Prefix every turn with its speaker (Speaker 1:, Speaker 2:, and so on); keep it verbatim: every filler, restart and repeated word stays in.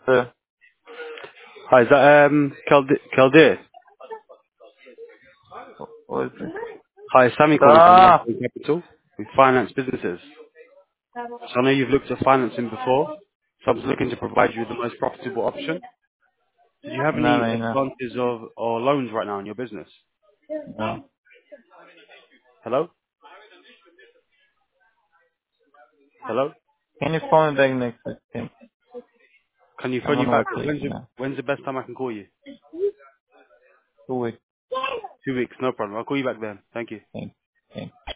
Speaker 1: Uh,
Speaker 2: Hi, is that um Kaldi- Kaldir?
Speaker 1: what is it?
Speaker 2: Hi, it's Sammy calling from
Speaker 1: Ah!
Speaker 2: London Capital. We finance businesses. So I know you've looked at financing before, so I'm just looking to provide you with the most profitable option. Do you have
Speaker 1: No,
Speaker 2: any
Speaker 1: no, no.
Speaker 2: advances of or loans right now in your business?
Speaker 1: No.
Speaker 2: Hello? Hello?
Speaker 1: Can you call me back next week? Tim?
Speaker 2: Can you
Speaker 1: I'm
Speaker 2: phone you
Speaker 1: on
Speaker 2: back?
Speaker 1: vacation
Speaker 2: When's the,
Speaker 1: now.
Speaker 2: when's the best time I can call you?
Speaker 1: Two weeks.
Speaker 2: Two weeks, no problem. I'll call you back then. Thank you.
Speaker 1: Thank you.